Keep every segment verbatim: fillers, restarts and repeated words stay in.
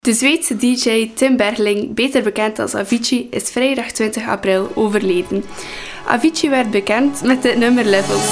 De Zweedse D J Tim Bergling, beter bekend als Avicii, is vrijdag twintig april overleden. Avicii werd bekend met het nummer Levels.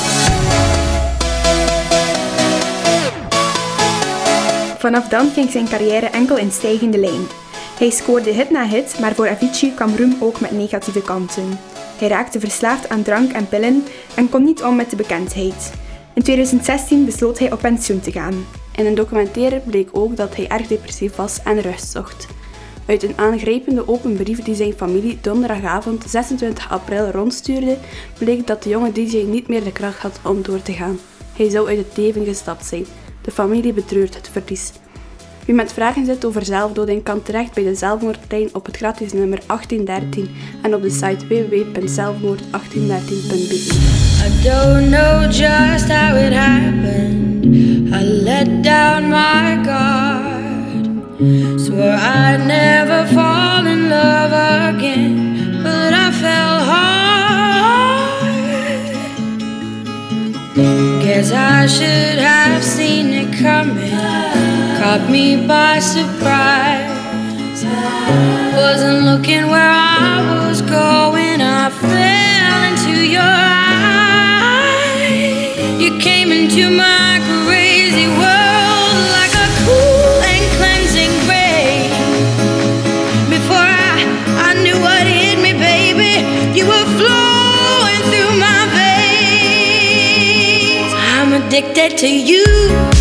Vanaf dan ging zijn carrière enkel in stijgende lijn. Hij scoorde hit na hit, maar voor Avicii kwam roem ook met negatieve kanten. Hij raakte verslaafd aan drank en pillen en kon niet om met de bekendheid. In twintig zestien besloot hij op pensioen te gaan. In een documentaire bleek ook dat hij erg depressief was en rust zocht. Uit een aangrijpende open brief die zijn familie donderdagavond zesentwintig april rondstuurde, bleek dat de jonge D J niet meer de kracht had om door te gaan. Hij zou uit het leven gestapt zijn. De familie betreurt het verlies. Wie met vragen zit over zelfdoding kan terecht bij de zelfmoordlijn op het gratis nummer achttien dertien en op de site w w w punt zelfmoord achttien dertien punt b e. I don't know just how it happened. I let down my guard. Swore I'd never fall in love again, but I fell hard. Guess I should have seen it coming. Caught me by surprise. Wasn't looking where I was going. I fell into your eyes. You came into my crazy world like a cool and cleansing rain. Before I, I knew what hit me, baby, you were flowing through my veins. I'm addicted to you.